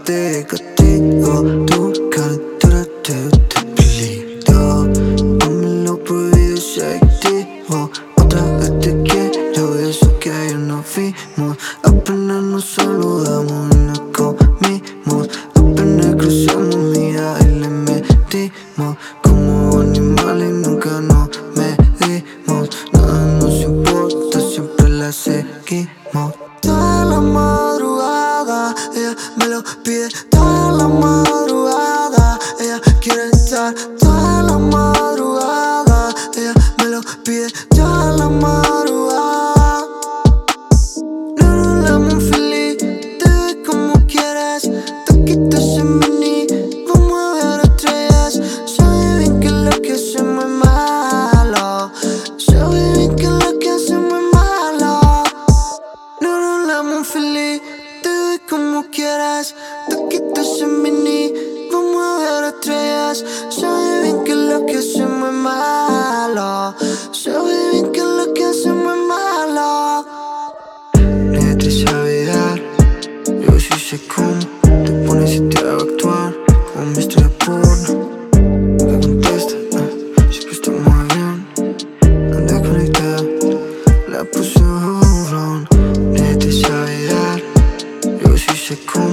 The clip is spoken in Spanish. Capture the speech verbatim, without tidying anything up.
de castigo. Tu calentura te, te peligro. Dame lo prohibido si activo. Otra vez te quiero, eso que ayer nos vimos. Apenas nos saludamos y nos comimos. Apenas cruzamos mira y le metimos. Como animales nunca nos medimos. Nada nos importa, siempre la seguimos. Toda la madrugada, ella me lo pide. Toda la madrugada, ella quiere estar. Toda la madrugada, ella me lo pide. Toda la madrugada. No nos damos feliz, te doy como quieras. Taquito sin venir, vamos a ver estrellas. Sabe bien que lo que hacemos es malo. Sabe bien que lo que hacemos es malo. No nos damos feliz, te doy como quieras. Taquito sin venir, vamos a ver estrellas. Sabe bien que lo que hacemos es malo. Sabe bien que lo que hacemos es malo. Nadie te sabe dar, yo sí sé cómo. Te pones y te hago actuar como mi estrella porno. Me contesta, uh, siempre estamos bien. Anda conectada, la puse home run. Nadie te sabe dar, yo sí sé cómo.